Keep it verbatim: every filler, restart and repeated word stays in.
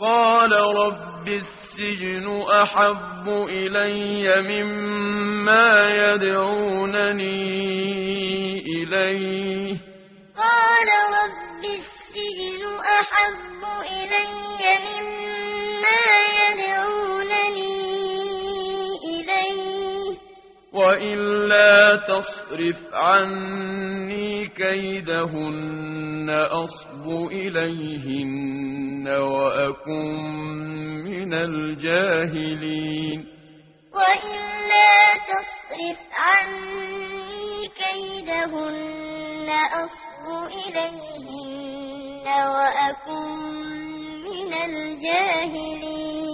قال رب السجن أحب إلي مما يدعونني إليه قال رب السجن أحب إلي مما يدعونني إليه وإلا تصرف عني كيدهن أصب إليهن وأكن من الجاهلين وإلا تصرف عني كيدهن أصب إليهن وأكن من الجاهلين